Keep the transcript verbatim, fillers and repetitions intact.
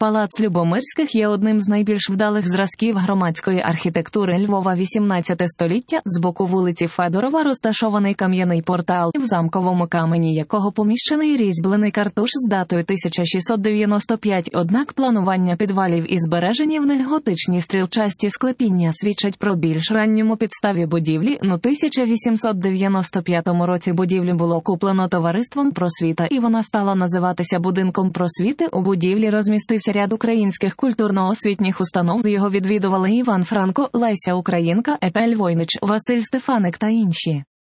Палац Любомирських є одним з найбільш вдалих зразків громадської архітектури Львова вісімнадцяте століття. З боку вулиці Федорова розташований кам'яний портал, в замковому камені якого поміщений різьблений картуш з датою тисяча шістсот дев'яносто п'ять, однак планування підвалів і збережені в них готичні стрілчасті склепіння свідчать про більш ранньому підставі будівлі. У тисяча вісімсот дев'яносто п'ятому році будівлю було куплено товариством «Просвіта» і вона стала називатися будинком просвіти. У будівлі розмістився ряд українських культурно-освітніх установ. Його відвідували Іван Франко, Леся Українка, Етель Войнич, Василь Стефаник та інші.